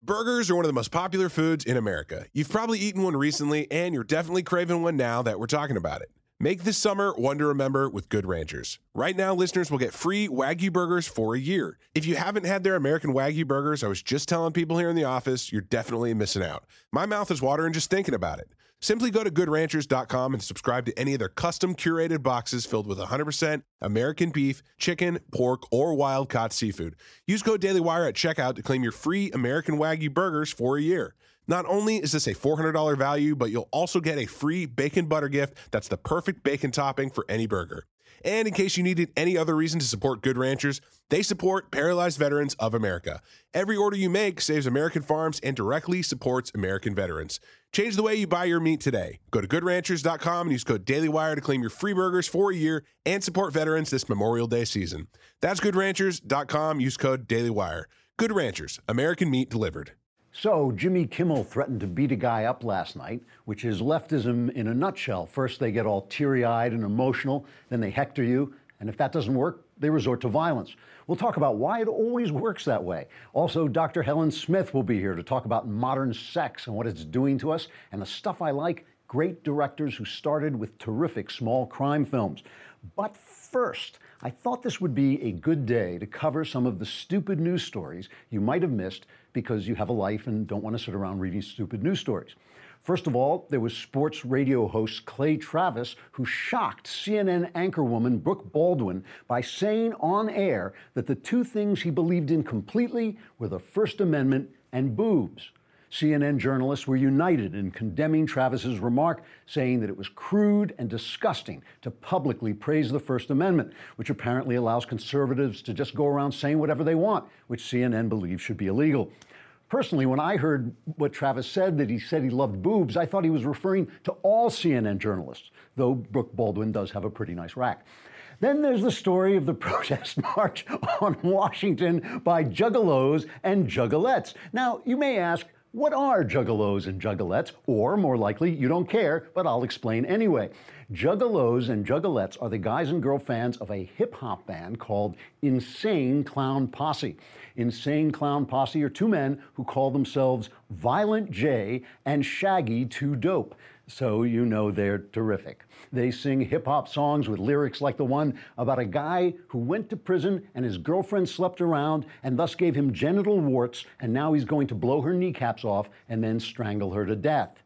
Burgers are one of the most popular foods in America. You've probably eaten one recently, and you're definitely craving one now that we're talking about it. Make this summer one to remember with Good Ranchers. Right now, listeners will get free Wagyu burgers for a year. If you haven't had their American Wagyu burgers, I was just telling people here in the office, you're definitely missing out. My mouth is watering just thinking about it. Simply go to goodranchers.com and subscribe to any of their custom curated boxes filled with 100% American beef, chicken, pork, or wild-caught seafood. Use code DailyWire at checkout to claim your free American Wagyu burgers for a year. Not only is this a $400 value, but you'll also get a free bacon butter gift that's the perfect bacon topping for any burger. And in case you needed any other reason to support Good Ranchers, they support Paralyzed Veterans of America. Every order you make saves American farms and directly supports American veterans. Change the way you buy your meat today. Go to goodranchers.com and use code DailyWire to claim your free burgers for a year and support veterans this Memorial Day season. That's goodranchers.com. Use code DailyWire. Good Ranchers, American meat delivered. So Jimmy Kimmel threatened to beat a guy up last night, which is leftism in a nutshell. First, they get all teary-eyed and emotional, then they hector you, and if that doesn't work, they resort to violence. We'll talk about why it always works that way. Also, Dr. Helen Smith will be here to talk about modern sex and what it's doing to us, and the stuff I like, great directors who started with terrific small crime films. But first, I thought this would be a good day to cover some of the stupid news stories you might have missed because you have a life and don't want to sit around reading stupid news stories. First of all, there was sports radio host Clay Travis, who shocked CNN anchorwoman Brooke Baldwin by saying on air that the two things he believed in completely were the First Amendment and boobs. CNN journalists were united in condemning Travis's remark, saying that it was crude and disgusting to publicly praise the First Amendment, which apparently allows conservatives to just go around saying whatever they want, which CNN believes should be illegal. Personally, when I heard what Travis said, that he said he loved boobs, I thought he was referring to all CNN journalists, though Brooke Baldwin does have a pretty nice rack. Then there's the story of the protest march on Washington by juggalos and juggalettes. Now, you may ask, what are juggalos and juggalettes? Or, more likely, you don't care, but I'll explain anyway. Juggalos and juggalettes are the guys and girl fans of a hip-hop band called Insane Clown Posse. Insane Clown Posse are two men who call themselves Violent J and Shaggy 2 Dope. So you know they're terrific. They sing hip-hop songs with lyrics like the one about a guy who went to prison and his girlfriend slept around and thus gave him genital warts, and now he's going to blow her kneecaps off and then strangle her to death.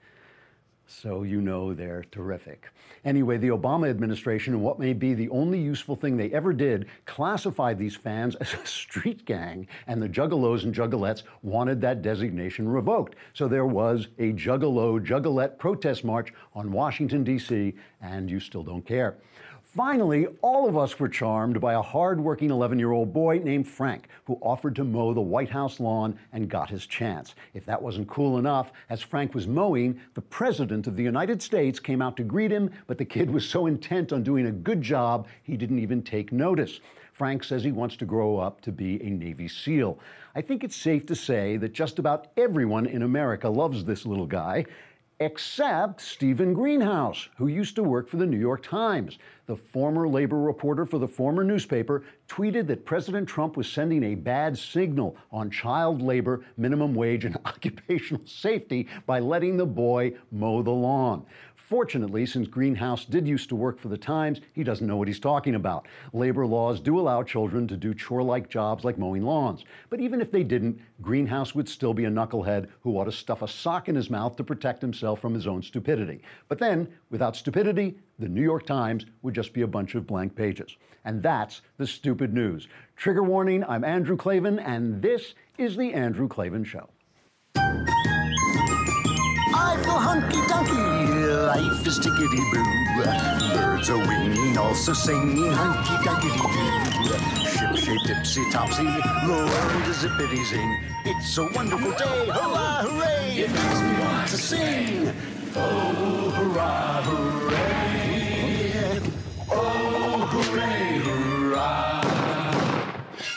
So you know they're terrific. Anyway, the Obama administration, and what may be the only useful thing they ever did, classified these fans as a street gang, and the juggalos and juggalettes wanted that designation revoked. So there was a juggalo-juggalette protest march on Washington, D.C., and you still don't care. Finally, all of us were charmed by a hard-working 11-year-old boy named Frank, who offered to mow the White House lawn and got his chance. If that wasn't cool enough, as Frank was mowing, the President of the United States came out to greet him, but the kid was so intent on doing a good job, he didn't even take notice. Frank says he wants to grow up to be a Navy SEAL. I think it's safe to say that just about everyone in America loves this little guy, except Stephen Greenhouse, who used to work for the New York Times. The former labor reporter for the former newspaper tweeted that President Trump was sending a bad signal on child labor, minimum wage, and occupational safety by letting the boy mow the lawn. Fortunately, since Greenhouse did used to work for the Times, he doesn't know what he's talking about. Labor laws do allow children to do chore-like jobs like mowing lawns. But even if they didn't, Greenhouse would still be a knucklehead who ought to stuff a sock in his mouth to protect himself from his own stupidity. But then, without stupidity, the New York Times would just be a bunch of blank pages. And that's the stupid news. Trigger warning, I'm Andrew Klavan, and this is The Andrew Klavan Show. I feel hunky-dunky, life is tickety-boo. Birds are winging, also singing hunky-dunky-doo. Ship-shape, tipsy-topsy, roll to zippity-zing. It's a wonderful day, hurrah, hooray! It makes me want to sing. Oh, hurrah, hooray! Oh, hooray, hurrah!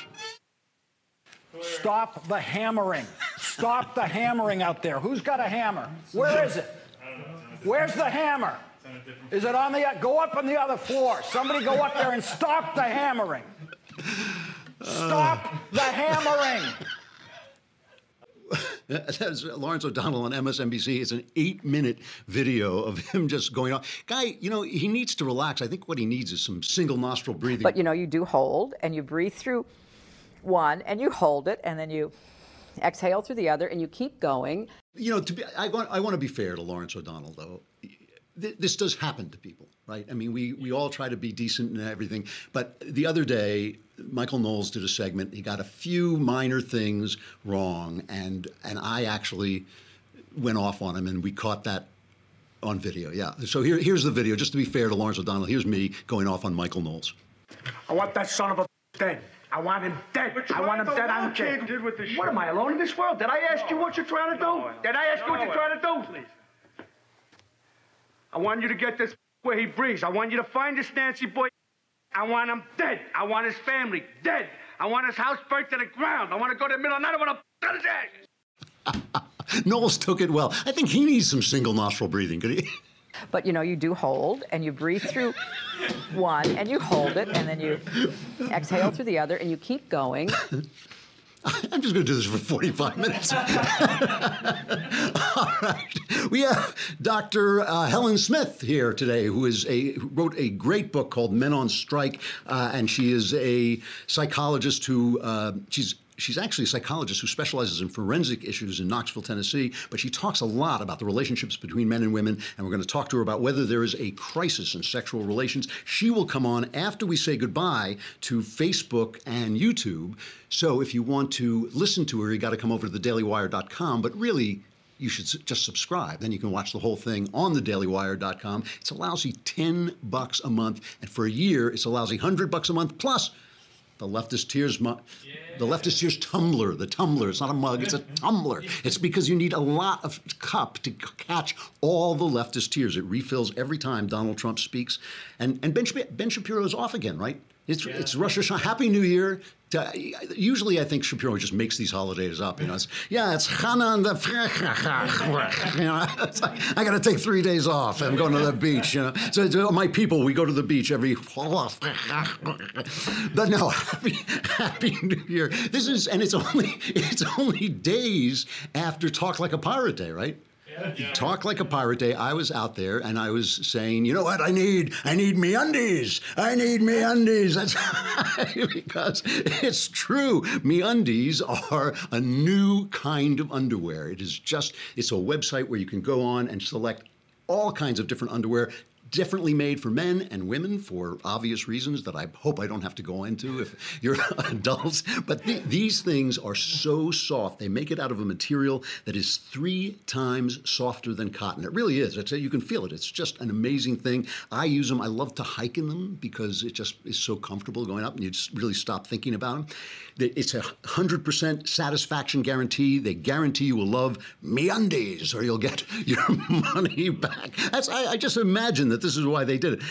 Stop the hammering. Stop the hammering out there. Who's got a hammer? Where is it? Where's the hammer? Is it on the... Go up on the other floor. Somebody go up there and stop the hammering. Stop the hammering. That's Lawrence O'Donnell on MSNBC. It's an 8-minute video of him just going on. Guy, he needs to relax. I think what he needs is some single nostril breathing. But, you do hold, and you breathe through one, and you hold it, and then you exhale through the other, and you keep going. I want to be fair to Lawrence O'Donnell, though. This does happen to people, right? I mean, we all try to be decent and everything. But the other day, Michael Knowles did a segment. He got a few minor things wrong, and I actually went off on him, and we caught that on video. Yeah. So here's the video. Just to be fair to Lawrence O'Donnell, here's me going off on Michael Knowles. I want that son of a dead. I want him dead. I want him dead on chair. What am I, alone in this world? Did I ask you what you're trying to do? Did I ask you what you're trying to do? Please. I want you to get this where he breathes. I want you to find this Nancy boy. I want him dead. I want his family dead. I want his house burnt to the ground. I want to go to the middle of the night. I want to cut his ashes. Knowles took it well. I think he needs some single nostril breathing. Could he? But, you do hold, and you breathe through one, and you hold it, and then you exhale through the other, and you keep going. I'm just going to do this for 45 minutes. All right. We have Dr. Helen Smith here today, who wrote a great book called Men on Strike, and she is a psychologist who She's actually a psychologist who specializes in forensic issues in Knoxville, Tennessee, but she talks a lot about the relationships between men and women, and we're going to talk to her about whether there is a crisis in sexual relations. She will come on after we say goodbye to Facebook and YouTube. So if you want to listen to her, you got to come over to thedailywire.com, but really, you should just subscribe. Then you can watch the whole thing on thedailywire.com. It's a lousy $10 a month, and for a year, it's a lousy $100 a month, plus the Leftist Tears the Leftist Tears tumbler. The tumbler. It's not a mug. It's a tumbler. It's because you need a lot of cup to catch all the leftist tears. It refills every time Donald Trump speaks. And Ben Shapiro is off again, right? It's Rosh Hashanah. Happy New Year. Usually, I think Shapiro just makes these holidays up. It's Chana and the it's like, I got to take 3 days off. I'm going to the beach. So my people, we go to the beach every. But no, happy New Year. It's only days after Talk Like a Pirate Day, right? Yeah. Talk Like a Pirate Day. I was out there and I was saying, you know what? I need MeUndies. I need MeUndies. That's because it's true. MeUndies are a new kind of underwear. It's a website where you can go on and select all kinds of different underwear, differently made for men and women for obvious reasons that I hope I don't have to go into if you're adults. But these things are so soft. They make it out of a material that is 3 times softer than cotton. It really is. You can feel it. It's just an amazing thing. I use them. I love to hike in them because it just is so comfortable going up and you just really stop thinking about them. It's a 100% satisfaction guarantee. They guarantee you will love MeUndies or you'll get your money back. I just imagine that this is why they did it.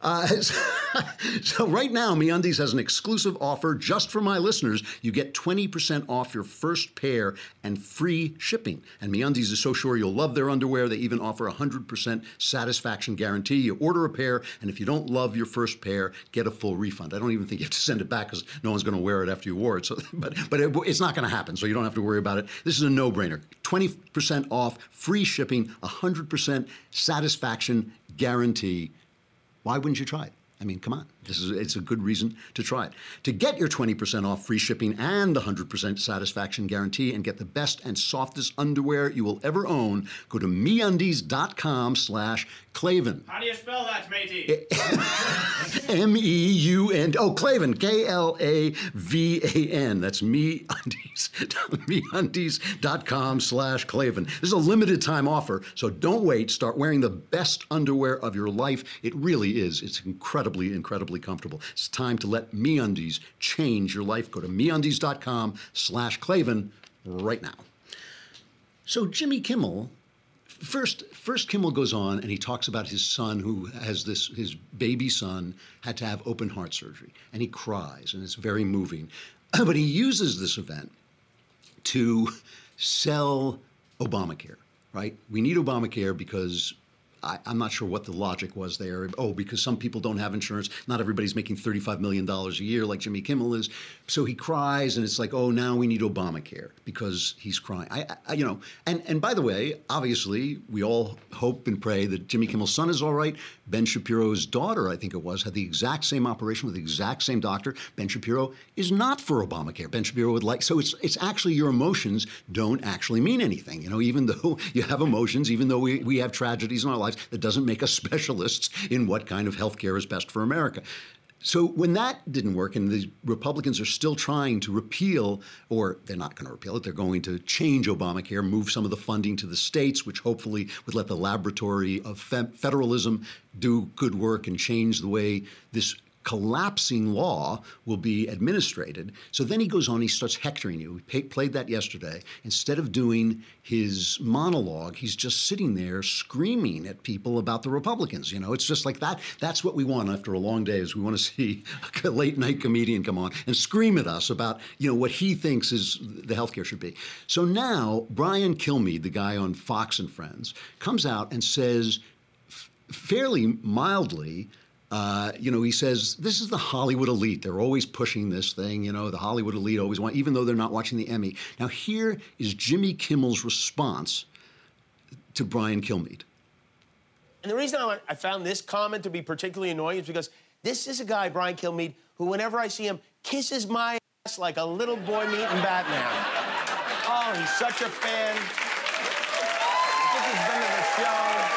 So right now, MeUndies has an exclusive offer just for my listeners. You get 20% off your first pair and free shipping. And MeUndies is so sure you'll love their underwear, they even offer a 100% satisfaction guarantee. You order a pair, and if you don't love your first pair, get a full refund. I don't even think you have to send it back because no one's going to wear it after you wore it. So, but it's not going to happen, so you don't have to worry about it. This is a no-brainer. 20% off, free shipping, 100% satisfaction guarantee. Why wouldn't you try it? I mean, come on. It's a good reason to try it. To get your 20% off free shipping and the 100% satisfaction guarantee and get the best and softest underwear you will ever own, go to MeUndies.com/Klavan. How do you spell that, matey? MEUN. Oh, Klavan. KLAVAN. That's MeUndies. MeUndies.com/Klavan. This is a limited time offer, so don't wait. Start wearing the best underwear of your life. It really is. It's incredibly, incredibly comfortable. It's time to let MeUndies change your life. Go to MeUndies.com/Klavan right now. So Jimmy Kimmel, first Kimmel goes on and he talks about his son who has his baby son had to have open heart surgery, and he cries, and it's very moving. But he uses this event to sell Obamacare, right? We need Obamacare because I'm not sure what the logic was there. Oh, because some people don't have insurance. Not everybody's making $35 million a year like Jimmy Kimmel is. So he cries, and it's like, oh, now we need Obamacare because he's crying. And by the way, obviously, we all hope and pray that Jimmy Kimmel's son is all right. Ben Shapiro's daughter, I think it was, had the exact same operation with the exact same doctor. Ben Shapiro is not for Obamacare. Ben Shapiro would like, so it's actually your emotions don't actually mean anything. Even though you have emotions, even though we have tragedies in our lives, that doesn't make us specialists in what kind of health care is best for America. So when that didn't work, and the Republicans are still trying to repeal, or they're not going to repeal it, they're going to change Obamacare, move some of the funding to the states, which hopefully would let the laboratory of federalism do good work and change the way this collapsing law will be administrated. So then he goes on, he starts hectoring you. We played that yesterday. Instead of doing his monologue, he's just sitting there screaming at people about the Republicans. It's just like that. That's what we want after a long day, is we want to see a late night comedian come on and scream at us about, what he thinks is the healthcare should be. So now Brian Kilmeade, the guy on Fox and Friends, comes out and says fairly mildly, he says, this is the Hollywood elite. They're always pushing this thing, the Hollywood elite always want, even though they're not watching the Emmy. Now, here is Jimmy Kimmel's response to Brian Kilmeade. And the reason I found this comment to be particularly annoying is because this is a guy, Brian Kilmeade, who whenever I see him, kisses my ass like a little boy meeting Batman. Oh, he's such a fan. I think he's been to the show.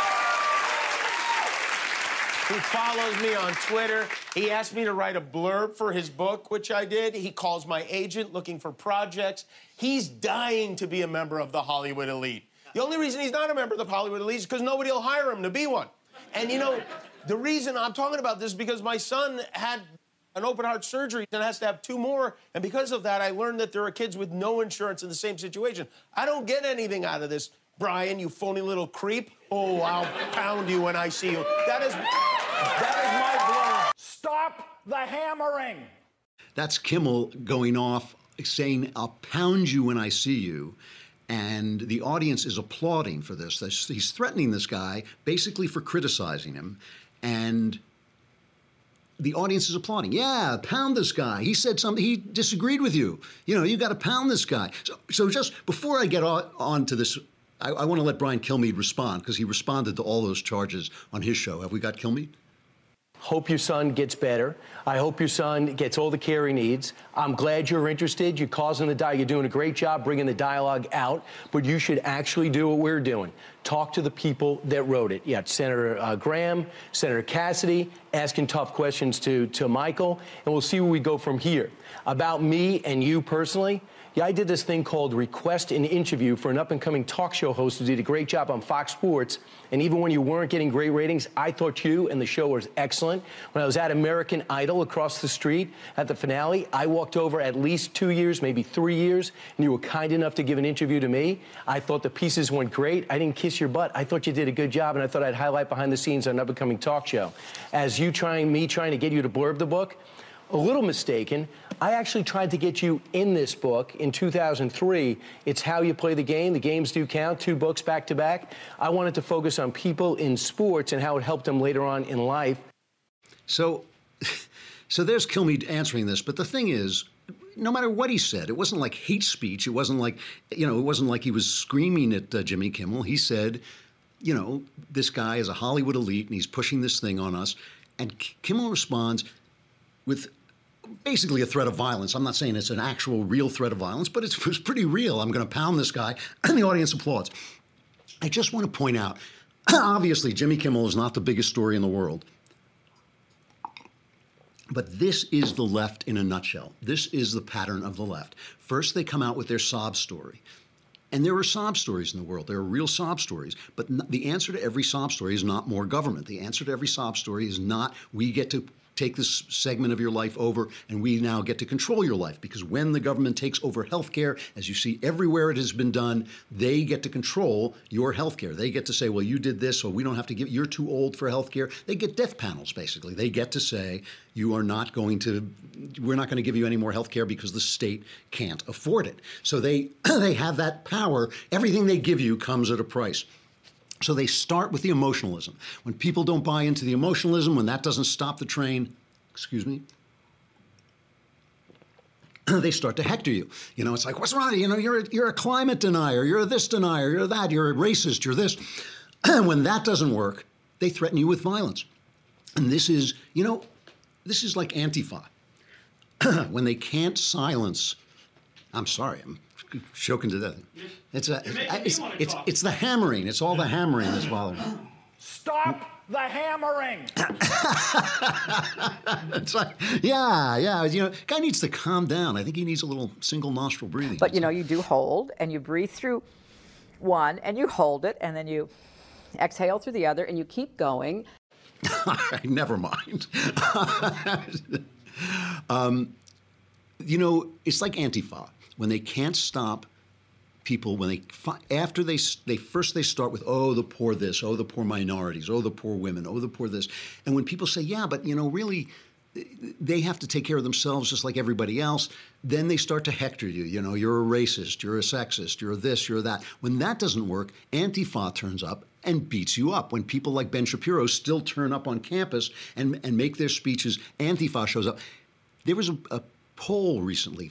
He follows me on Twitter. He asked me to write a blurb for his book, which I did. He calls my agent looking for projects. He's dying to be a member of the Hollywood elite. The only reason he's not a member of the Hollywood elite is because nobody will hire him to be one. And the reason I'm talking about this is because my son had an open heart surgery and has to have 2 more. And because of that, I learned that there are kids with no insurance in the same situation. I don't get anything out of this, Brian, you phony little creep. Oh, I'll pound you when I see you. That is my blurb. Stop the hammering. That's Kimmel going off saying, I'll pound you when I see you. And the audience is applauding for this. He's threatening this guy basically for criticizing him. And the audience is applauding. Yeah, pound this guy. He said something. He disagreed with you. You got to pound this guy. So just before I get on to this, I want to let Brian Kilmeade respond, because he responded to all those charges on his show. Have we got Kilmeade? Hope your son gets better. I hope your son gets all the care he needs. I'm glad you're interested. You're causing the dialogue. You're doing a great job bringing the dialogue out, but you should actually do what we're doing. Talk to the people that wrote it. Yeah, Senator Graham, Senator Cassidy, asking tough questions to Michael, and we'll see where we go from here. About me and you personally, yeah, I did this thing called Request an Interview for an up-and-coming talk show host who did a great job on Fox Sports. And even when you weren't getting great ratings, I thought you and the show was excellent. When I was at American Idol across the street at the finale, I walked over at least 2 years, maybe 3 years, and you were kind enough to give an interview to me. I thought the pieces went great. I didn't kiss your butt. I thought you did a good job, and I thought I'd highlight behind the scenes on an up-and-coming talk show. As you trying to get you to blurb the book, a little mistaken. I actually tried to get you in this book in 2003. It's How You Play the Game. The Games Do Count, 2 books back to back. I wanted to focus on people in sports and how it helped them later on in life. So there's Kilmeade answering this. But the thing is, no matter what he said, it wasn't like hate speech. It wasn't like, it wasn't like he was screaming at Jimmy Kimmel. He said, this guy is a Hollywood elite and he's pushing this thing on us. And Kimmel responds with basically a threat of violence. I'm not saying it's an actual real threat of violence, but it was pretty real. I'm going to pound this guy, and the audience applauds. I just want to point out, obviously, Jimmy Kimmel is not the biggest story in the world. But this is the left in a nutshell. This is the pattern of the left. First, they come out with their sob story. And there are sob stories in the world. There are real sob stories. But the answer to every sob story is not more government. The answer to every sob story is not, we get to take this segment of your life over and we now get to control your life. Because when the government takes over healthcare, as you see everywhere it has been done, they get to control your healthcare. They get to say, well, you did this, so we don't have to give, you're too old for healthcare. They get death panels, basically. They get to say, we're not going to give you any more healthcare because the state can't afford it. So they have that power. Everything they give you comes at a price. So they start with the emotionalism. When people don't buy into the emotionalism, when that doesn't stop the train, excuse me, they start to hector you. You know, it's like, what's wrong? You know, you're a climate denier, you're a this denier, you're that, you're a racist, you're this. When that doesn't work, they threaten you with violence. And this is, you know, this is like Antifa. When they can't silence, I'm sorry, I'm choking to death. It's the hammering. It's all the hammering that's bothering me. Stop the hammering. It's like, yeah, you know, guy needs to calm down. I think he needs a little single nostril breathing. But you know, you do hold, and you breathe through one, and you hold it, and then you exhale through the other, and you keep going. All right, never mind. You know, it's like Antifa. When they can't stop people, when after they start with, oh, the poor this, oh, the poor minorities, oh, the poor women, oh, the poor this. And when people say, yeah, but, you know, really, they have to take care of themselves just like everybody else, then they start to hector you. You know, you're a racist, you're a sexist, you're this, you're that. When that doesn't work, Antifa turns up and beats you up. When people like Ben Shapiro still turn up on campus and make their speeches, Antifa shows up. There was a poll recently,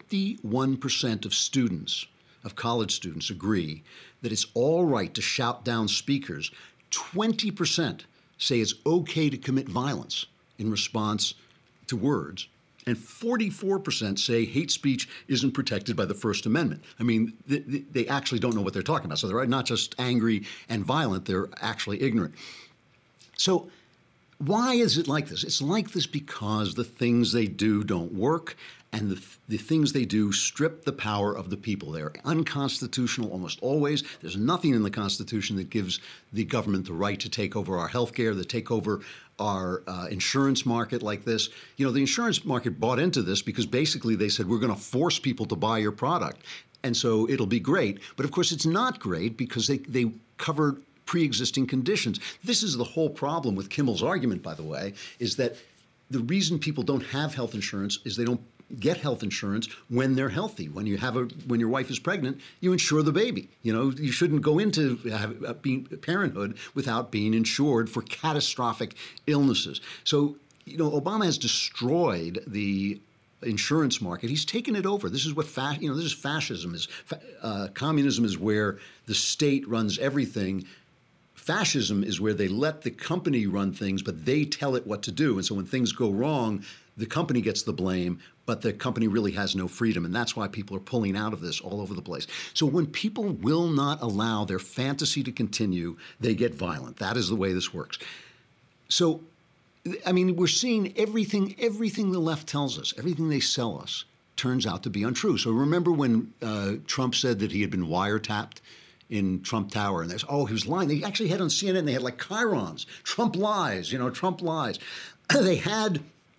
51% of students, of college students, agree that it's all right to shout down speakers. 20% say it's okay to commit violence in response to words. And 44% say hate speech isn't protected by the First Amendment. I mean, they actually don't know what they're talking about. So they're not just angry and violent, they're actually ignorant. So why is it like this? It's like this because the things they do don't work, and the things they do strip the power of the people. They're unconstitutional almost always. There's nothing in the Constitution that gives the government the right to take over our health care, to take over our insurance market like this. You know, the insurance market bought into this because basically they said, we're going to force people to buy your product, and so it'll be great. But of course, it's not great because they covered pre-existing conditions. This is the whole problem with Kimmel's argument, by the way, is that the reason people don't have health insurance is they don't get health insurance when they're healthy. When your wife is pregnant, you insure the baby. You know, you shouldn't go into parenthood without being insured for catastrophic illnesses. So, you know, Obama has destroyed the insurance market. He's taken it over. This is what this is fascism. Communism is where the state runs everything. Fascism is where they let the company run things, but they tell it what to do. And so when things go wrong, the company gets the blame, but the company really has no freedom. And that's why people are pulling out of this all over the place. So when people will not allow their fantasy to continue, they get violent. That is the way this works. So, I mean, we're seeing everything the left tells us, everything they sell us turns out to be untrue. So remember when Trump said that he had been wiretapped in Trump Tower, and there's, he was lying. They actually had on CNN, they had like chyrons. Trump lies, Trump lies. They had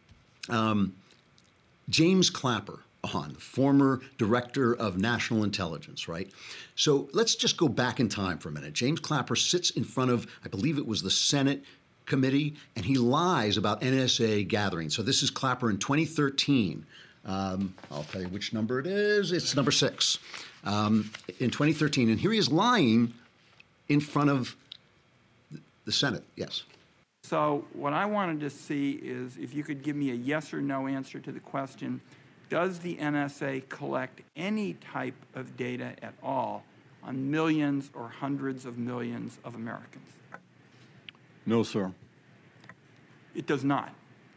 James Clapper on, former director of national intelligence, right? So let's just go back in time for a minute. James Clapper sits in front of, I believe it was the Senate committee, and he lies about NSA gatherings. So this is Clapper in 2013. I'll tell you which number it is. It's number 6. In 2013, and here he is lying in front of the Senate. Yes. So what I wanted to see is if you could give me a yes or no answer to the question, does the NSA collect any type of data at all on millions or hundreds of millions of Americans? No, sir. It does not.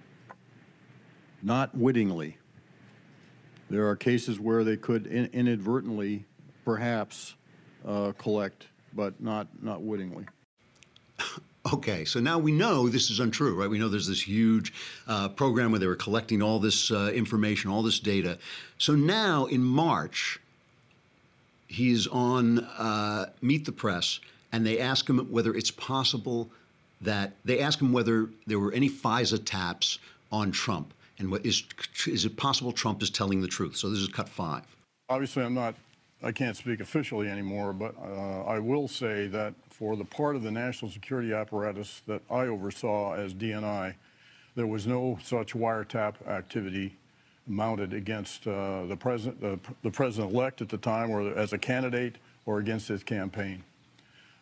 Not wittingly. There are cases where they could inadvertently, perhaps, collect, but not wittingly. Okay, so now we know this is untrue, right? We know there's this huge program where they were collecting all this information, all this data. So now in March, he's on Meet the Press, and they ask him whether it's possible that they ask him whether there were any FISA taps on Trump. And what is it possible Trump is telling the truth? So this is cut 5. Obviously, I can't speak officially anymore, but I will say that for the part of the national security apparatus that I oversaw as DNI, there was no such wiretap activity mounted against the president-elect at the time, or as a candidate, or against his campaign.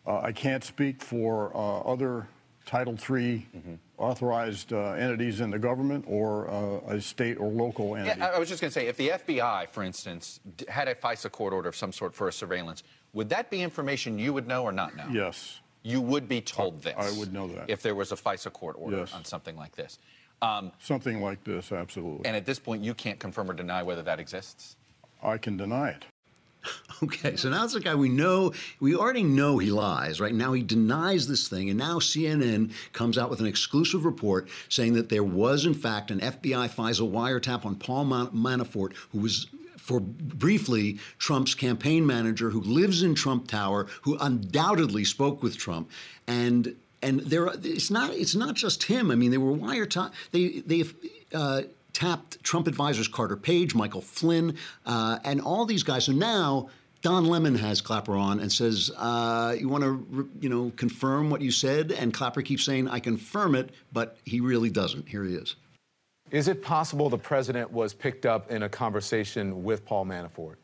I can't speak for other Title III authorized entities in the government or a state or local entity. Yeah, I was just going to say, if the FBI, for instance, had a FISA court order of some sort for a surveillance, would that be information you would know or not know? Yes. You would be told this? I would know that. If there was a FISA court order on something like this? Something like this, absolutely. And at this point, you can't confirm or deny whether that exists? I can deny it. Okay, so now it's a guy we already know he lies, right? Now he denies this thing, and now CNN comes out with an exclusive report saying that there was, in fact, an FBI FISA wiretap on Paul Manafort, who was, for briefly, Trump's campaign manager, who lives in Trump Tower, who undoubtedly spoke with Trump. And it's not just him. I mean, they were wiretap. They tapped Trump advisors Carter Page, Michael Flynn, and all these guys. So now Don Lemon has Clapper on and says, you want to, confirm what you said? And Clapper keeps saying, I confirm it, but he really doesn't. Here he is. Is it possible the president was picked up in a conversation with Paul Manafort?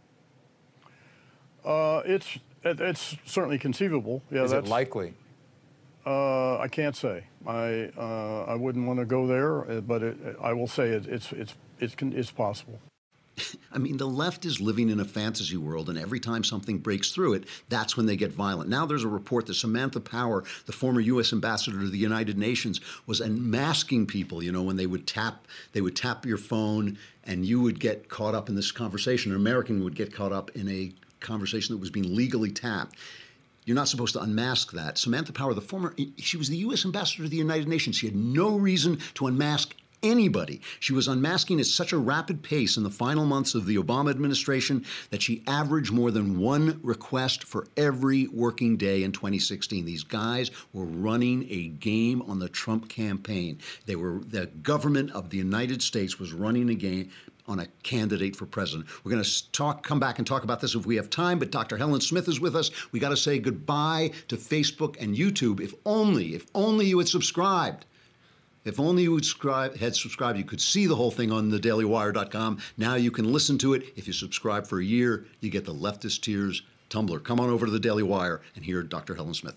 It's certainly conceivable. Yeah, Is it likely? I can't say. I wouldn't want to go there, but I will say it's possible. I mean, the left is living in a fantasy world, and every time something breaks through it, that's when they get violent. Now there's a report that Samantha Power, the former U.S. ambassador to the United Nations, was unmasking people, when they would tap your phone, and you would get caught up in this conversation. An American would get caught up in a conversation that was being legally tapped. You're not supposed to unmask that. Samantha Power, she was the U.S. ambassador to the United Nations. She had no reason to unmask anybody. She was unmasking at such a rapid pace in the final months of the Obama administration that she averaged more than one request for every working day in 2016. These guys were running a game on the Trump campaign. The government of the United States was running a game on a candidate for president. We're going to come back and talk about this if we have time, but Dr. Helen Smith is with us. We got to say goodbye to Facebook and YouTube. If only you had subscribed. If only you had subscribed, you could see the whole thing on thedailywire.com. Now you can listen to it. If you subscribe for a year, you get the Leftist Tears Tumblr. Come on over to the Daily Wire and hear Dr. Helen Smith.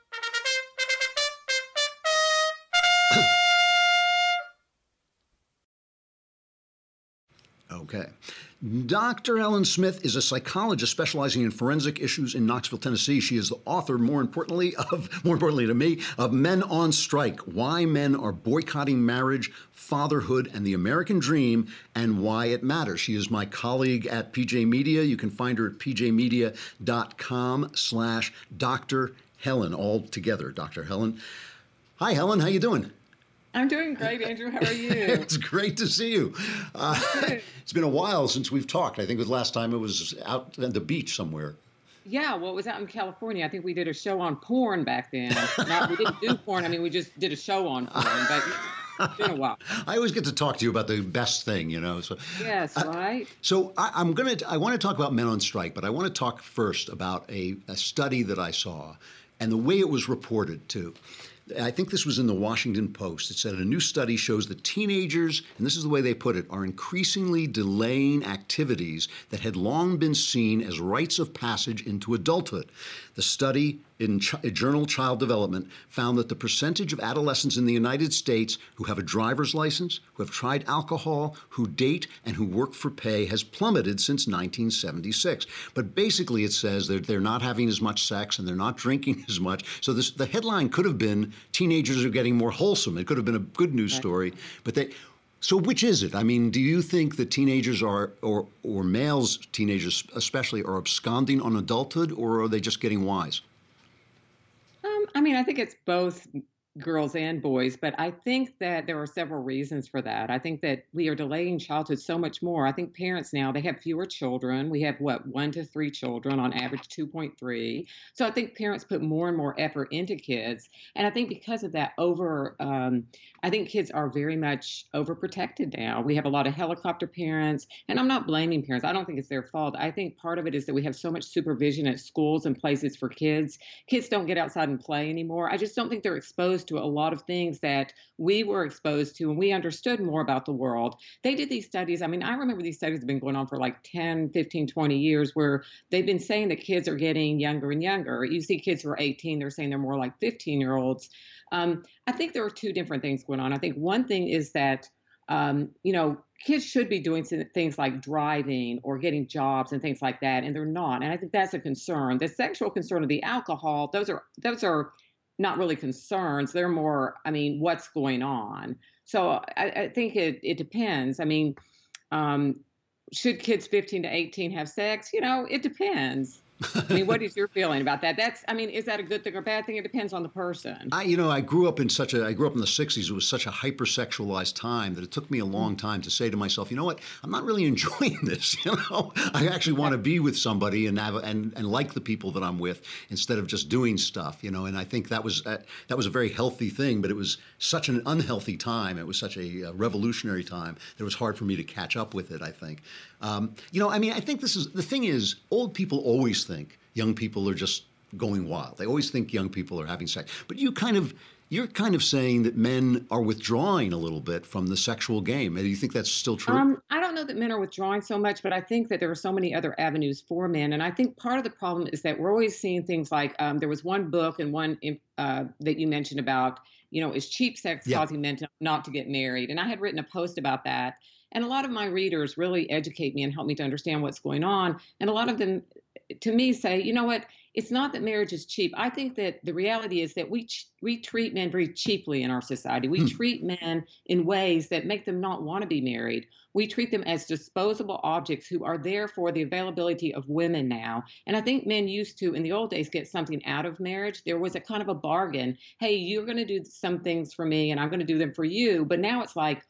Okay. Dr. Helen Smith is a psychologist specializing in forensic issues in Knoxville, Tennessee. She is the author, more importantly to me, of Men on Strike: Why Men Are Boycotting Marriage, Fatherhood, and the American Dream, and Why It Matters. She is my colleague at PJ Media. You can find her at pjmedia.com/Dr. Helen, all together, Dr. Helen. Hi, Helen. How you doing? I'm doing great, Andrew. How are you? It's great to see you. It's been a while since we've talked. I think the last time it was out at the beach somewhere. Yeah, well, it was out in California. I think we did a show on porn back then. We didn't do porn. I mean, we just did a show on porn, but it's been a while. I always get to talk to you about the best thing, So yes, right. So I want to talk about Men on Strike, but I want to talk first about a study that I saw and the way it was reported too. I think this was in the Washington Post. It said a new study shows that teenagers, and this is the way they put it, are increasingly delaying activities that had long been seen as rites of passage into adulthood. The study in journal Child Development found that the percentage of adolescents in the United States who have a driver's license, who have tried alcohol, who date, and who work for pay has plummeted since 1976. But basically it says that they're not having as much sex and they're not drinking as much. So the headline could have been teenagers are getting more wholesome. It could have been a good news story. So which is it? I mean, do you think that teenagers or males, teenagers especially, are absconding on adulthood, or are they just getting wise? I mean, I think it's both girls and boys, but I think that there are several reasons for that. I think that we are delaying childhood so much more. I think parents now, they have fewer children. We have 1 to 3 children, on average 2.3. So I think parents put more and more effort into kids. And I think because of that I think kids are very much overprotected now. We have a lot of helicopter parents, and I'm not blaming parents. I don't think it's their fault. I think part of it is that we have so much supervision at schools and places for kids. Kids don't get outside and play anymore. I just don't think they're exposed exposed to a lot of things that we were exposed to, and we understood more about the world. They did these studies. I mean, I remember these studies have been going on for like 10, 15, 20 years, where they've been saying that kids are getting younger and younger. You see kids who are 18, they're saying they're more like 15-year-olds. I think there are two different things going on. I think one thing is that, kids should be doing things like driving or getting jobs and things like that, and they're not. And I think that's a concern. The sexual concern of the alcohol, those are not really concerns. They're more, what's going on. So I think it depends. Should kids 15 to 18 have sex? It depends. What is your feeling about that? Is that a good thing or bad thing? It depends on the person. I grew up in the 60s. It was such a hypersexualized time that it took me a long time to say to myself, you know what? I'm not really enjoying this. I actually want to be with somebody and like the people that I'm with instead of just doing stuff. And I think that was a very healthy thing, but it was such an unhealthy time. It was such a revolutionary time that it was hard for me to catch up with it, I think. I think the thing is, old people always think young people are just going wild. They always think young people are having sex. But you're kind of saying that men are withdrawing a little bit from the sexual game. Do you think that's still true? I don't know that men are withdrawing so much, but I think that there are so many other avenues for men. And I think part of the problem is that we're always seeing things like there was one book and one that you mentioned about, is cheap sex causing men not to get married? And I had written a post about that. And a lot of my readers really educate me and help me to understand what's going on. And a lot of them, to me, say, you know what, it's not that marriage is cheap. I think that the reality is that we treat men very cheaply in our society. We treat men in ways that make them not want to be married. We treat them as disposable objects who are there for the availability of women now. And I think men used to, in the old days, get something out of marriage. There was a kind of a bargain. Hey, you're going to do some things for me and I'm going to do them for you. But now it's like,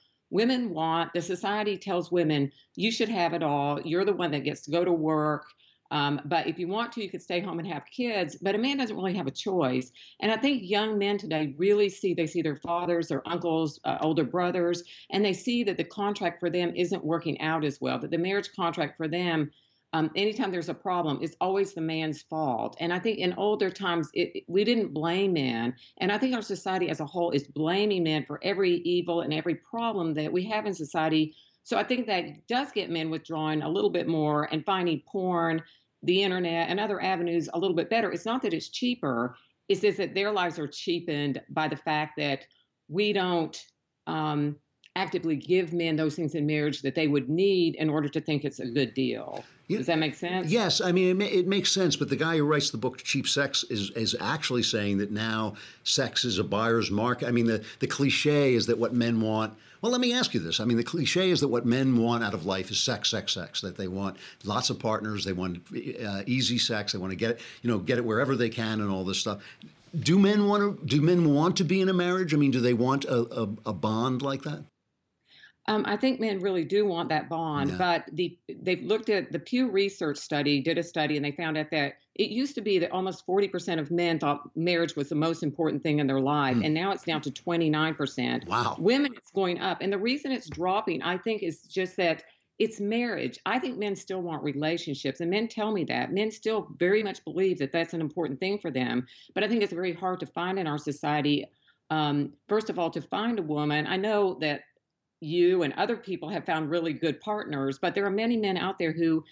the society tells women, you should have it all. You're the one that gets to go to work. But if you want to, you could stay home and have kids. But a man doesn't really have a choice. And I think young men today really see their fathers, their uncles, older brothers, and they see that the contract for them isn't working out as well, that the marriage contract for them, anytime there's a problem, it's always the man's fault. And I think in older times, we didn't blame men. And I think our society as a whole is blaming men for every evil and every problem that we have in society. So I think that does get men withdrawing a little bit more and finding porn, the internet, and other avenues a little bit better. It's not that it's cheaper. It's just that their lives are cheapened by the fact that we don't actively give men those things in marriage that they would need in order to think it's a good deal. Does that make sense? Yes. It makes sense. But the guy who writes the book Cheap Sex is actually saying that now sex is a buyer's market. The cliche is that what men want. Well, let me ask you this. The cliche is that what men want out of life is sex, sex, sex, that they want lots of partners. They want easy sex. They want to get it wherever they can and all this stuff. Do men want to be in a marriage? Do they want a bond like that? I think men really do want that bond, but they've looked at the Pew Research study, did a study, and they found out that it used to be that almost 40% of men thought marriage was the most important thing in their life, and now it's down to 29%. Wow. Women, it's going up. And the reason it's dropping, I think, is just that it's marriage. I think men still want relationships, and men tell me that. Men still very much believe that that's an important thing for them, but I think it's very hard to find in our society. First of all, to find a woman, I know that you and other people have found really good partners, but there are many men out there who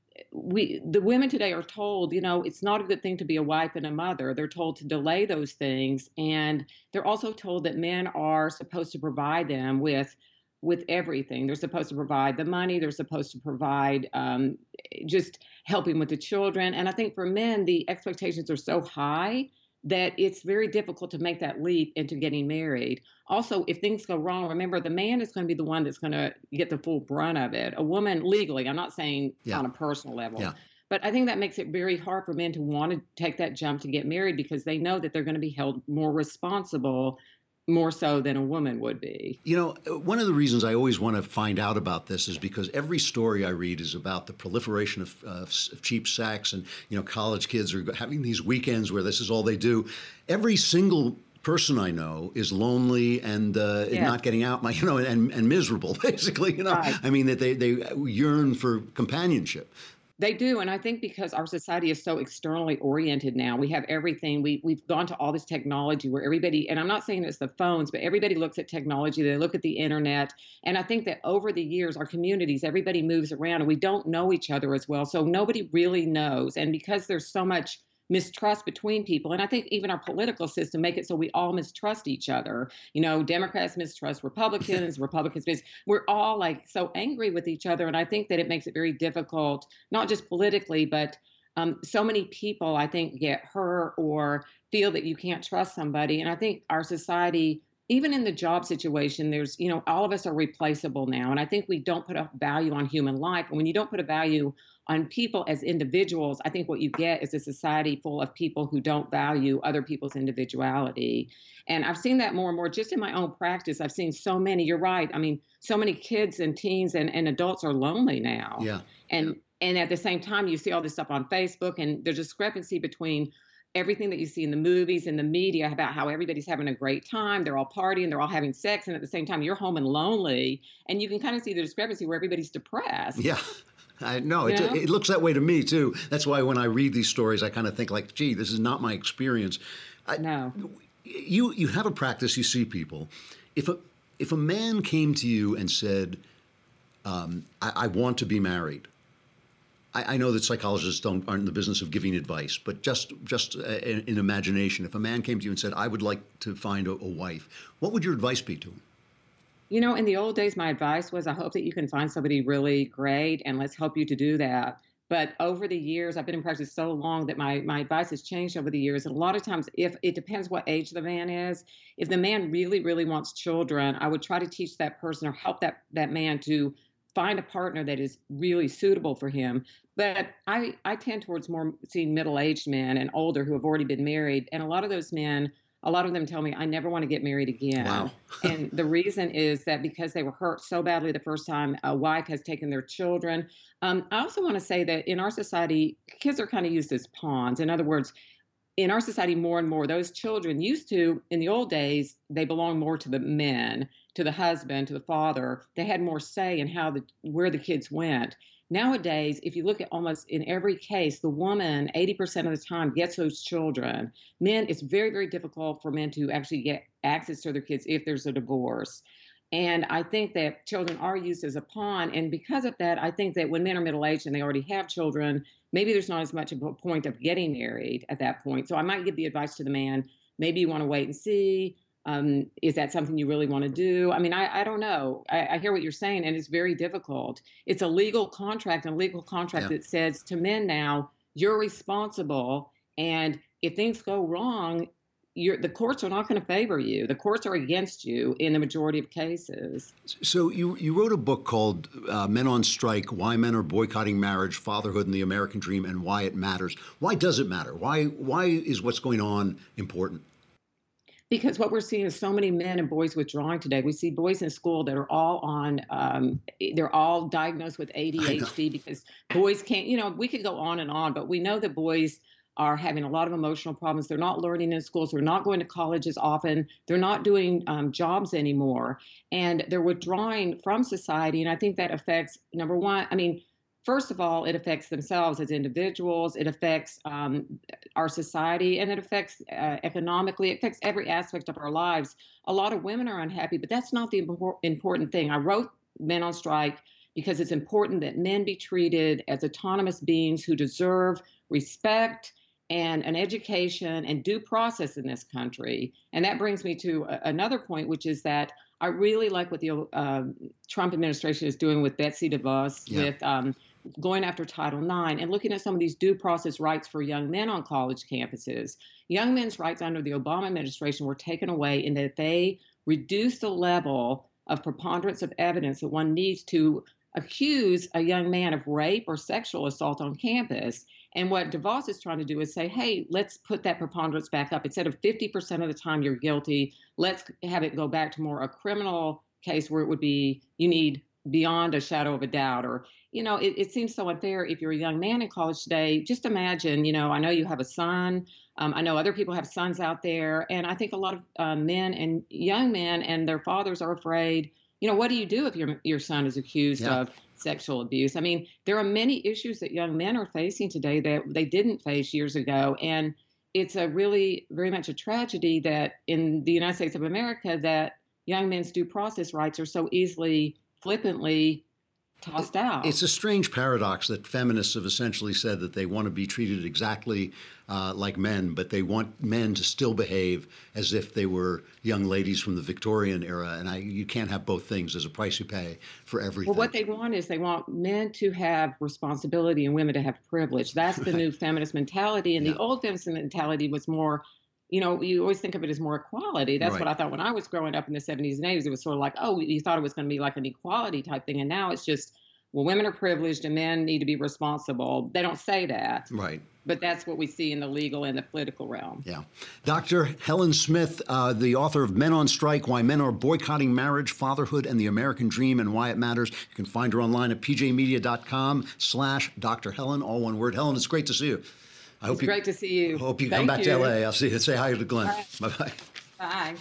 the women today are told, it's not a good thing to be a wife and a mother. They're told to delay those things. And they're also told that men are supposed to provide them with everything. They're supposed to provide the money. They're supposed to provide just helping with the children. And I think for men, the expectations are so high that it's very difficult to make that leap into getting married. Also, if things go wrong, remember, the man is going to be the one that's going to get the full brunt of it. A woman, legally, I'm not saying on a personal level, but I think that makes it very hard for men to want to take that jump to get married because they know that they're going to be held more responsible, more so than a woman would be. One of the reasons I always want to find out about this is because every story I read is about the proliferation of cheap sex, and college kids are having these weekends where this is all they do. Every single person I know is lonely and not getting out, and miserable, basically. Right. That they yearn for companionship. They do, and I think because our society is so externally oriented now, we have everything. We've gone to all this technology where everybody, and I'm not saying it's the phones, but everybody looks at technology. They look at the internet, and I think that over the years, our communities, everybody moves around, and we don't know each other as well. So nobody really knows, and because there's so much mistrust between people. And I think even our political system make it so we all mistrust each other. You know, Democrats mistrust Republicans, we're all like so angry with each other. And I think that it makes it very difficult, not just politically, but so many people, I think, get hurt or feel that you can't trust somebody. And I think our society, even in the job situation, there's, you know, all of us are replaceable now. And I think we don't put a value on human life. And when you don't put a value on people as individuals, I think what you get is a society full of people who don't value other people's individuality. And I've seen that more and more just in my own practice. I've seen so many, you're right. I mean, so many kids and teens and adults are lonely now. Yeah. And at the same time, you see all this stuff on Facebook, and there's a discrepancy between everything that you see in the movies and the media about how everybody's having a great time, they're all partying, they're all having sex, and at the same time, you're home and lonely. And you can kind of see the discrepancy where everybody's depressed. Yeah. I know. It looks that way to me, too. That's why when I read these stories, I kind of think like, gee, this is not my experience. No. You have a practice, you see people. If a man came to you and said, I want to be married, I know that psychologists aren't in the business of giving advice, but just in imagination, if a man came to you and said, I would like to find a wife, what would your advice be to him? You know, in the old days, my advice was, I hope that you can find somebody really great, and let's help you to do that. But over the years, I've been in practice so long that my advice has changed over the years. And a lot of times, if it depends what age the man is, if the man really, really wants children, I would try to teach that person or help that man to find a partner that is really suitable for him. But I tend towards more seeing middle-aged men and older who have already been married. And a lot of those men, a lot of them tell me, I never want to get married again. Wow. And the reason is that because they were hurt so badly the first time, a wife has taken their children. I also want to say that in our society, kids are kind of used as pawns. In other words, in our society, more and more, those children used to, in the old days, they belonged more to the men, to the husband, to the father. They had more say in where the kids went. Nowadays, if you look at almost in every case, the woman, 80% of the time, gets those children. Men, it's very, very difficult for men to actually get access to their kids if there's a divorce. And I think that children are used as a pawn. And because of that, I think that when men are middle-aged and they already have children, maybe there's not as much of a point of getting married at that point. So I might give the advice to the man, maybe you want to wait and see. Is that something you really want to do? I mean, I don't know. I hear what you're saying, and it's very difficult. It's a legal contract, that says to men now, you're responsible, and if things go wrong, the courts are not going to favor you. The courts are against you in the majority of cases. So you wrote a book called Men on Strike, Why Men Are Boycotting Marriage, Fatherhood, and the American Dream, and Why It Matters. Why does it matter? Why is what's going on important? Because what we're seeing is so many men and boys withdrawing today. We see boys in school that are all they're all diagnosed with ADHD because boys can't, we could go on and on, but we know that boys are having a lot of emotional problems. They're not learning in schools. They're not going to college as often. They're not doing jobs anymore. And they're withdrawing from society. And I think that affects, number one, first of all, it affects themselves as individuals. It affects our society, and it affects economically. It affects every aspect of our lives. A lot of women are unhappy, but that's not the important thing. I wrote Men on Strike because it's important that men be treated as autonomous beings who deserve respect and an education and due process in this country. And that brings me to another point, which is that I really like what the Trump administration is doing with Betsy DeVos, with going after Title IX and looking at some of these due process rights for young men on college campuses. Young men's rights under the Obama administration were taken away in that they reduced the level of preponderance of evidence that one needs to accuse a young man of rape or sexual assault on campus. And what DeVos is trying to do is say, hey, let's put that preponderance back up. Instead of 50% of the time you're guilty, let's have it go back to more a criminal case where it would be you need beyond a shadow of a doubt. Or, it seems so unfair if you're a young man in college today. Just imagine, I know you have a son. I know other people have sons out there. And I think a lot of men and young men and their fathers are afraid, what do you do if your son is accused of sexual abuse. I mean, there are many issues that young men are facing today that they didn't face years ago. And it's a really very much a tragedy that in the United States of America that young men's due process rights are so easily, flippantly tossed out. It's a strange paradox that feminists have essentially said that they want to be treated exactly like men, but they want men to still behave as if they were young ladies from the Victorian era. And you can't have both things. There's a price you pay for everything. Well, what they want is they want men to have responsibility and women to have privilege. That's the new feminist mentality. And the old feminist mentality was more, you know, you always think of it as more equality. That's what I thought when I was growing up in the 70s and 80s. It was sort of like, oh, you thought it was going to be like an equality type thing. And now it's just, well, women are privileged and men need to be responsible. They don't say that. Right. But that's what we see in the legal and the political realm. Yeah. Dr. Helen Smith, the author of Men on Strike, Why Men Are Boycotting Marriage, Fatherhood, and the American Dream and Why It Matters. You can find her online at pjmedia.com/Dr. Helen, all one word. Helen, it's great to see you. It's great to see you. Hope you come back to LA. I'll see you. Say hi to Glenn. Right. Bye-bye.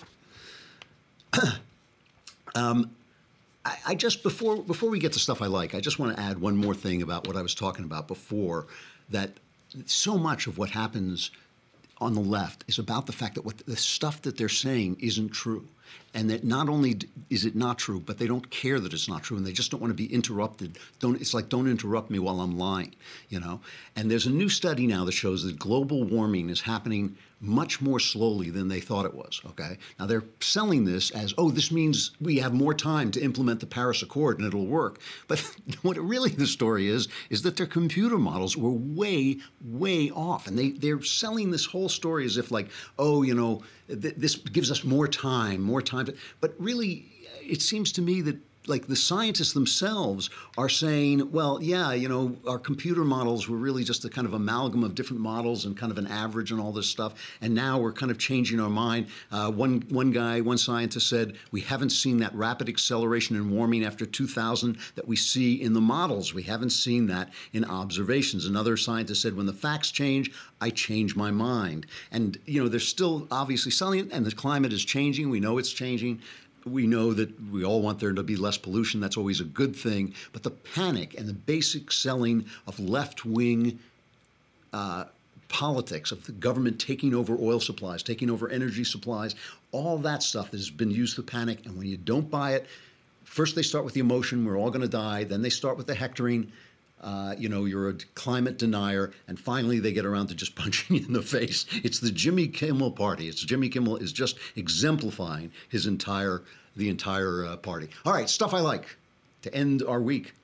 Bye. I just, before we get to stuff I like, I just want to add one more thing about what I was talking about before, that so much of what happens on the left is about the fact that what the stuff that they're saying isn't true. And that not only is it not true, but they don't care that it's not true, and they just don't want to be interrupted. It's like, don't interrupt me while I'm lying, you know? And there's a new study now that shows that global warming is happening much more slowly than they thought it was, okay? Now, they're selling this as, oh, this means we have more time to implement the Paris Accord and it'll work. But what really the story is that their computer models were way, way off. And they're selling this whole story as if like, oh, you know, this gives us more time. But really, it seems to me that like the scientists themselves are saying, well, yeah, you know, our computer models were really just a kind of amalgam of different models and kind of an average and all this stuff. And now we're kind of changing our mind. One scientist said, we haven't seen that rapid acceleration in warming after 2000 that we see in the models. We haven't seen that in observations. Another scientist said, when the facts change, I change my mind. And, you know, there's still obviously selling, and the climate is changing. We know it's changing. We know that we all want there to be less pollution. That's always a good thing. But the panic and the basic selling of left-wing politics, of the government taking over oil supplies, taking over energy supplies, all that stuff has been used to panic. And when you don't buy it, first they start with the emotion, we're all going to die. Then they start with the hectoring. You know, you're a climate denier, and finally they get around to just punching you in the face. It's the Jimmy Kimmel party. Jimmy Kimmel is just exemplifying the entire party. All right, stuff I like to end our week.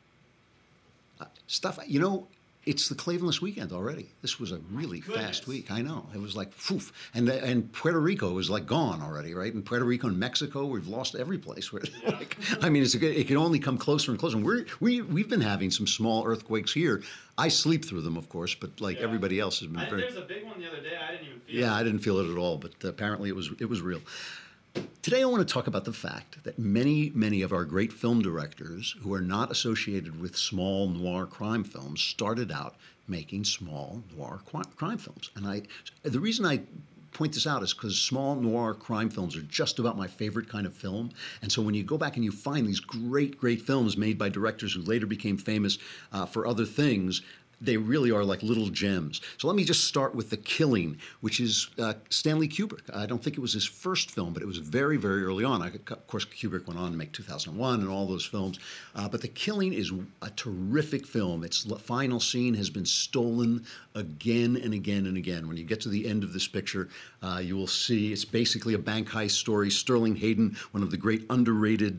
You know, it's the Clavenless weekend already. This was a really fast week. I know. It was like, poof. And Puerto Rico was like gone already, right? And Puerto Rico and Mexico, we've lost every place. Like, I mean, it can only come closer and closer. And we've been having some small earthquakes here. I sleep through them, of course, but like everybody else has been. There was a big one the other day. I didn't even feel it. Yeah, I didn't feel it at all, but apparently it was real. Today I want to talk about the fact that many, many of our great film directors who are not associated with small noir crime films started out making small noir crime films. And the reason I point this out is because small noir crime films are just about my favorite kind of film. And so when you go back and you find these great, great films made by directors who later became famous for other things, they really are like little gems. So let me just start with The Killing, which is Stanley Kubrick. I don't think it was his first film, but it was very, very early on. Of course, Kubrick went on to make 2001 and all those films. But The Killing is a terrific film. Its final scene has been stolen again and again and again. When you get to the end of this picture, you will see it's basically a bank heist story. Sterling Hayden, one of the great underrated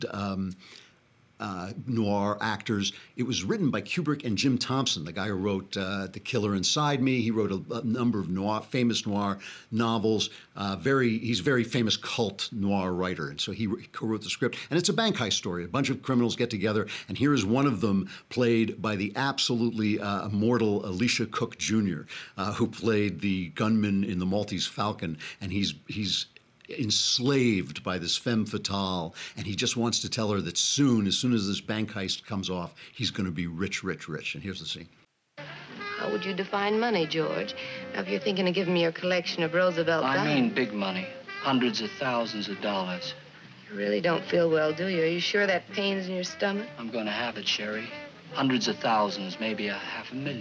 noir actors. It was written by Kubrick and Jim Thompson, the guy who wrote The Killer Inside Me. He wrote a number of famous noir novels. He's a very famous cult noir writer, and so he co-wrote the script. And it's a bank heist story. A bunch of criminals get together, and here is one of them played by the absolutely immortal Alicia Cook Jr., who played the gunman in The Maltese Falcon, and he's enslaved by this femme fatale, and he just wants to tell her that as soon as this bank heist comes off, he's going to be rich, rich, rich. And here's the scene. How would you define money, George? Now, if you're thinking of giving me your collection of Roosevelt diamonds. I mean big money. Hundreds of thousands of dollars. You really don't feel well, do you? Are you sure that pain's in your stomach? I'm going to have it, Sherry. Hundreds of thousands, maybe 500,000.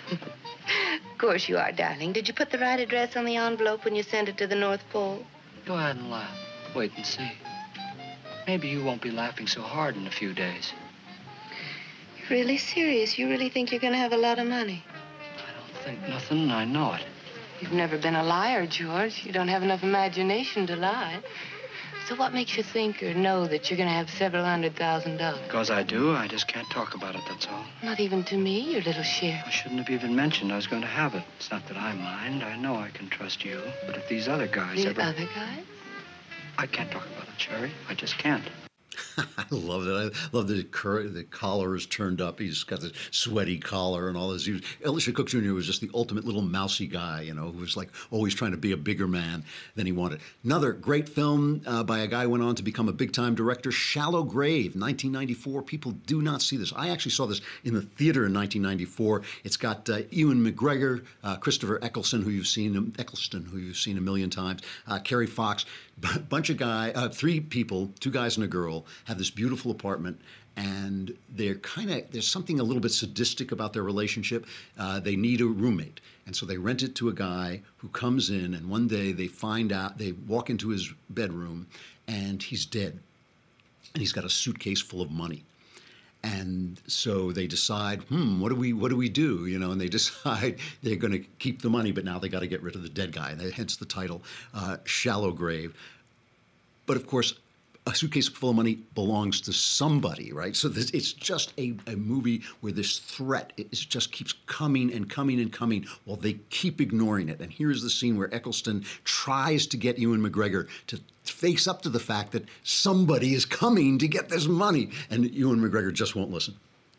Of course you are, darling. Did you put the right address on the envelope when you sent it to the North Pole? Go ahead and laugh. Wait and see. Maybe you won't be laughing so hard in a few days. You're really serious? You really think you're going to have a lot of money? I think nothing, I know it. You've never been a liar, George. You don't have enough imagination to lie. So what makes you think or know that you're going to have several $100,000? Because I do, I just can't talk about it, that's all. Not even to me, your little share. I shouldn't have even mentioned I was going to have it. It's not that I mind. I know I can trust you. But if these other guys These ever... other guys? I can't talk about it, Sherry. I just can't. I love it. I love the collar is turned up. He's got the sweaty collar and all this. Elisha Cook Jr. was just the ultimate little mousy guy, you know, who was like always trying to be a bigger man than he wanted. Another great film by a guy who went on to become a big-time director, Shallow Grave, 1994. People do not see this. I actually saw this in the theater in 1994. It's got Ewan McGregor, Christopher Eccleston, who you've seen a million times, Kerry Fox. Bunch of three people, two guys and a girl, have this beautiful apartment, and there's something a little bit sadistic about their relationship. They need a roommate, and so they rent it to a guy who comes in, and one day they walk into his bedroom, and he's dead, and he's got a suitcase full of money. And so they decide, what do we do? You know, and they decide they're going to keep the money, but now they got to get rid of the dead guy. Hence the title, Shallow Grave. But of course, a suitcase full of money belongs to somebody, right? So it's just a movie where this threat just keeps coming and coming and coming while they keep ignoring it. And here's the scene where Eccleston tries to get Ewan McGregor to face up to the fact that somebody is coming to get this money, and Ewan McGregor just won't listen.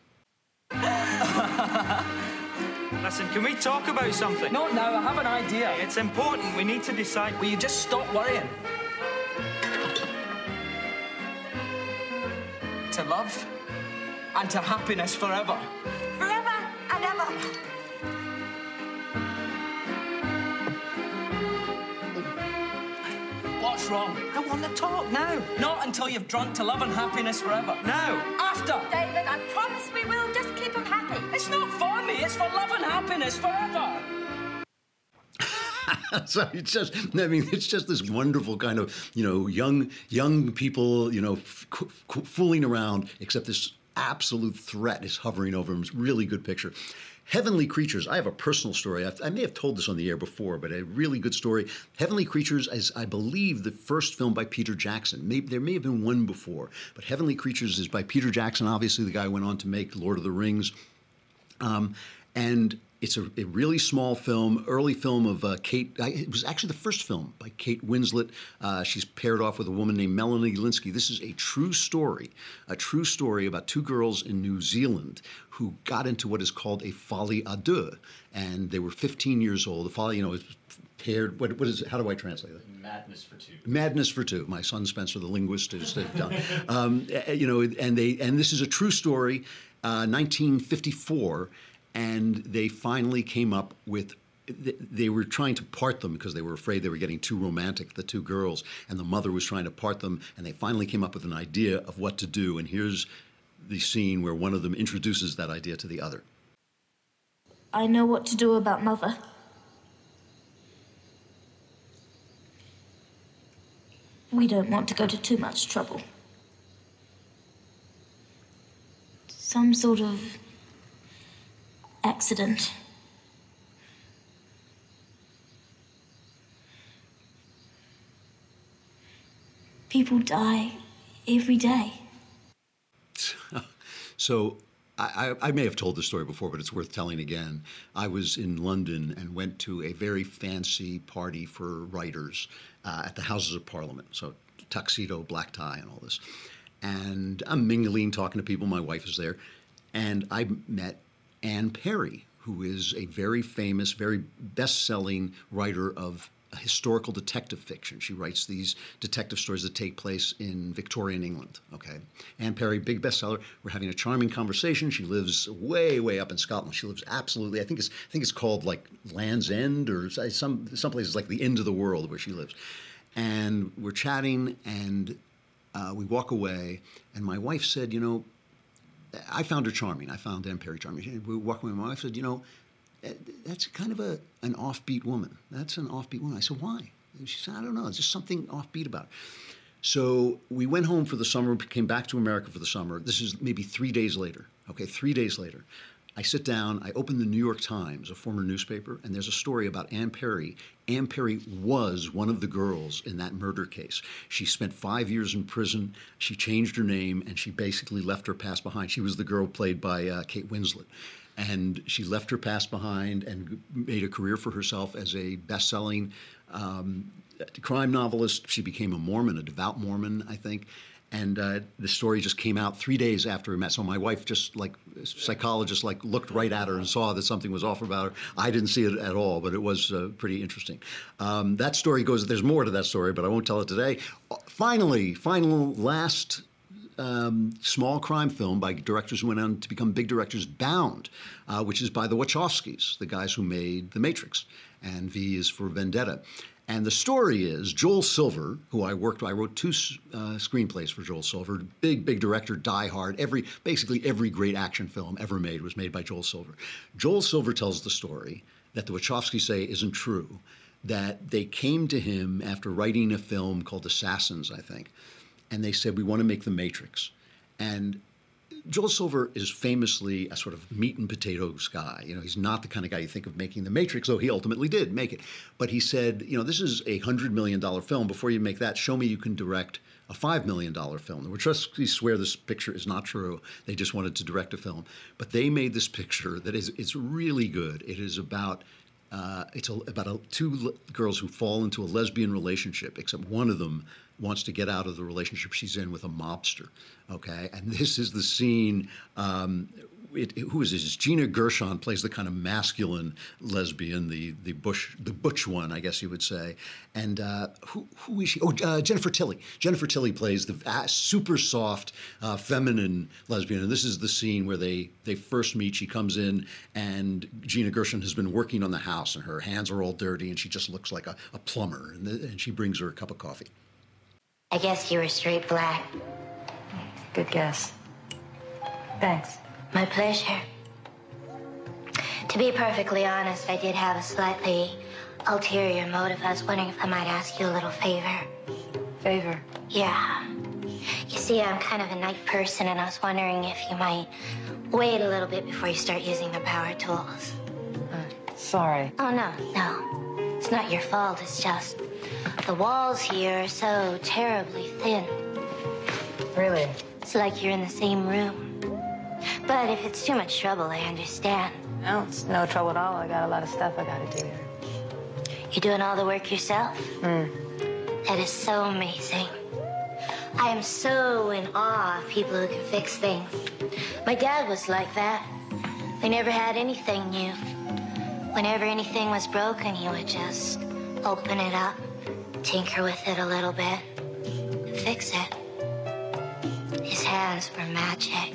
Listen, can we talk about something? Not now, I have an idea. It's important, we need to decide. Will you just stop worrying? To love and to happiness forever. Forever and ever. What's wrong? I want to talk now. Not until you've drunk to love and happiness forever. Now. After. David, I promise we will. Just keep him happy. It's not for me. It's for love and happiness forever. So it's just this wonderful kind of, young people, fooling around, except this absolute threat is hovering over them. It's a really good picture. Heavenly Creatures. I have a personal story. I may have told this on the air before, but a really good story. Heavenly Creatures is, I believe, the first film by Peter Jackson. There may have been one before, but Heavenly Creatures is by Peter Jackson, obviously the guy who went on to make Lord of the Rings. And it's a really small film, early film of Kate. It was actually the first film by Kate Winslet. She's paired off with a woman named Melanie Linsky. This is a true story about two girls in New Zealand who got into what is called a folie à deux. And they were 15 years old. The folie, is paired. What is it? How do I translate that? Madness for two. Madness for two. My son Spencer, the linguist, is done. And this is a true story, 1954. And they finally came up with, they were trying to part them because they were afraid they were getting too romantic, the two girls, and the mother was trying to part them, and they finally came up with an idea of what to do. And here's the scene where one of them introduces that idea to the other. I know what to do about Mother. We don't want to go to too much trouble. Some sort of accident. People die every day. So I may have told this story before, but it's worth telling again. I was in London and went to a very fancy party for writers at the Houses of Parliament. So tuxedo, black tie, and all this. And I'm mingling, talking to people. My wife is there. And I met Anne Perry, who is a very famous, very best-selling writer of historical detective fiction. She writes these detective stories that take place in Victorian England, okay? Anne Perry, big bestseller. We're having a charming conversation. She lives way, way up in Scotland. She lives absolutely, I think it's called like Land's End, or some places like the end of the world where she lives. And we're chatting, and we walk away, and my wife said, you know, I found her charming. I found Ann Perry charming. We walk away, and my wife said, you know, that's kind of an offbeat woman. That's an offbeat woman. I said, why? And she said, I don't know. There's just something offbeat about her. So we went home for the summer, came back to America for the summer. This is maybe 3 days later. Okay, 3 days later. I sit down, I open the New York Times, a former newspaper, and there's a story about Ann Perry. Ann Perry was one of the girls in that murder case. She spent 5 years in prison. She changed her name, and she basically left her past behind. She was the girl played by Kate Winslet. And she left her past behind and made a career for herself as a best-selling crime novelist. She became a Mormon, a devout Mormon, I think. And the story just came out 3 days after we met. So my wife, just like a psychologist, like looked right at her and saw that something was off about her. I didn't see it at all, but it was pretty interesting. That story goes, there's more to that story, but I won't tell it today. Last small crime film by directors who went on to become big directors, Bound, which is by the Wachowskis, the guys who made The Matrix, and V is for Vendetta. And the story is Joel Silver, who I wrote 2 screenplays for Joel Silver, big director, Die Hard. Basically every great action film ever made was made by Joel Silver. Joel Silver tells the story that the Wachowskis say isn't true, that they came to him after writing a film called Assassins, I think, and they said, we want to make The Matrix. And Joel Silver is famously a sort of meat and potatoes guy. You know, he's not the kind of guy you think of making The Matrix, though he ultimately did make it. But he said, you know, this is a $100 million film. Before you make that, show me you can direct a $5 million film. The Wachowskis swear this picture is not true. They just wanted to direct a film. But they made this picture that it's really good. It is about two girls who fall into a lesbian relationship, except one of them wants to get out of the relationship she's in with a mobster, okay? And this is the scene, who is this? It's Gina Gershon plays the kind of masculine lesbian, the butch one, I guess you would say. And who is she? Oh, Jennifer Tilly. Jennifer Tilly plays the super soft, feminine lesbian. And this is the scene where they first meet. She comes in, and Gina Gershon has been working on the house, and her hands are all dirty, and she just looks like a plumber. And she brings her a cup of coffee. I guess you were straight black. Good guess. Thanks. My pleasure. To be perfectly honest, I did have a slightly ulterior motive. I was wondering if I might ask you a little favor. Favor? Yeah. You see, I'm kind of a night person, and I was wondering if you might wait a little bit before you start using the power tools. Sorry. Oh, no. It's not your fault. It's just the walls here are so terribly thin. Really? It's like you're in the same room. But if it's too much trouble, I understand. No, it's no trouble at all. I got a lot of stuff I gotta do here. You're doing all the work yourself? That is so amazing. I am so in awe of people who can fix things. My dad was like that. They never had anything new. Whenever anything was broken, he would just open it up, tinker with it a little bit, and fix it. His hands were magic.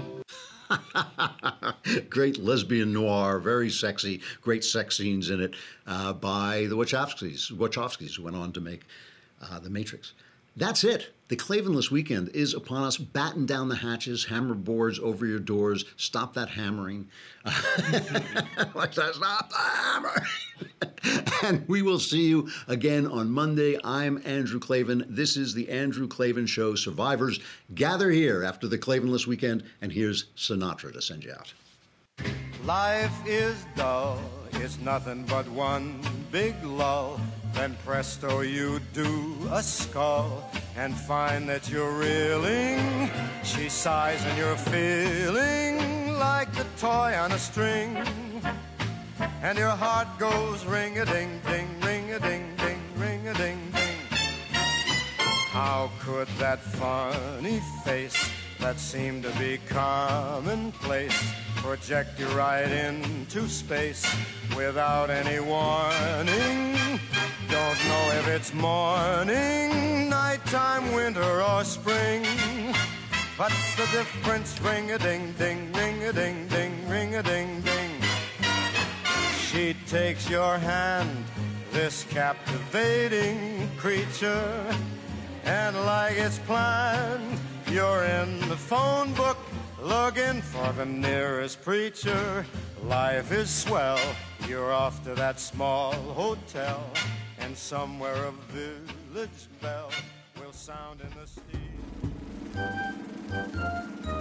Great lesbian noir, very sexy, great sex scenes in it by the Wachowskis, who went on to make The Matrix. That's it. The Klavanless weekend is upon us. Batten down the hatches, hammer boards over your doors, stop that hammering. Stop the hammer. And we will see you again on Monday. I'm Andrew Klavan. This is the Andrew Klavan Show. Survivors, gather here after the Klavanless weekend, and here's Sinatra to send you out. Life is dull, it's nothing but one big lull. Then presto, you do a skull and find that you're reeling. She sighs and you're feeling like the toy on a string. And your heart goes ring-a-ding-ding, ring-a-ding-ding, ring-a-ding-ding. How could that funny face that seemed to be commonplace project you right into space without any warning? Don't know if it's morning, nighttime, winter, or spring. What's the difference? Ring-a-ding-ding, ring-a-ding-ding, ring-a-ding-ding. She takes your hand, this captivating creature, And like it's planned, you're in the phone book looking for the nearest preacher. Life is swell, you're off to that small hotel, and somewhere a village bell will sound in the street.